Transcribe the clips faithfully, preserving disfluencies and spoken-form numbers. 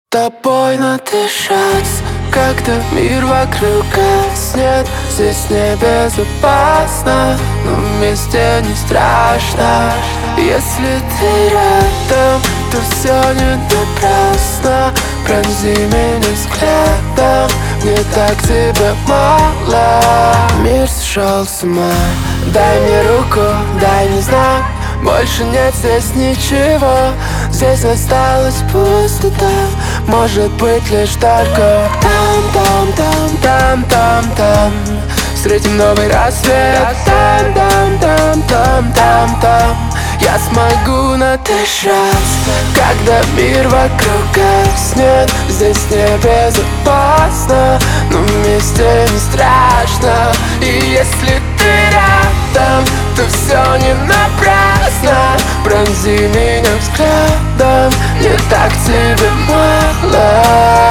Тобой надышаться, когда мир вокруг гаснет. Здесь небезопасно, но вместе не страшно. Если ты рядом, то все не напрасно. Пронзи меня взглядом, мне так тебя мало. Мир сошел с ума, дай мне руку, дай мне знак. Больше нет здесь ничего, здесь осталась пустота. Может быть лишь только там, там, там, там, там, там встретим новый рассвет. Там, там, там, там, там, там я смогу надышаться, когда мир вокруг гаснет. Здесь небезопасно, но вместе не страшно. И если ты рядом, то все не напрасно. Пронзи меня взглядом, мне так тебя мало.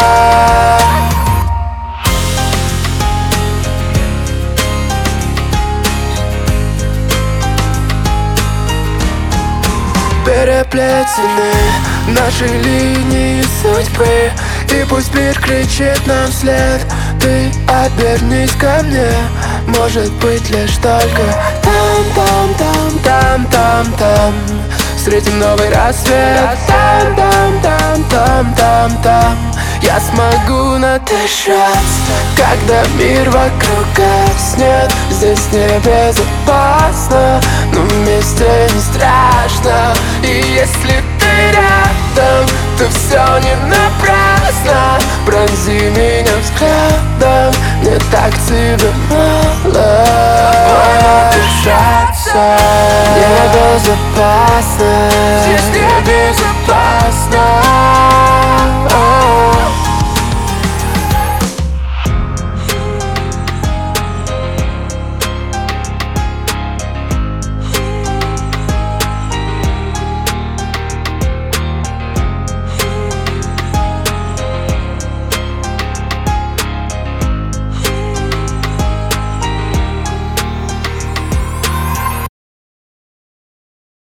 Переплетены наши линии судьбы, и пусть мир кричит нам вслед. Ты обернись ко мне, может быть лишь только там, там, там, там, там, там встретим новый рассвет. Там, там, там, там, там, там я смогу надышаться, когда мир вокруг гаснет. Здесь небезопасно, но вместе не страшно. И если ты рядом, то все не напрасно. Пронзи меня взглядом, мне так тебя мало. Надышаться небезопасно, здесь небезопасно.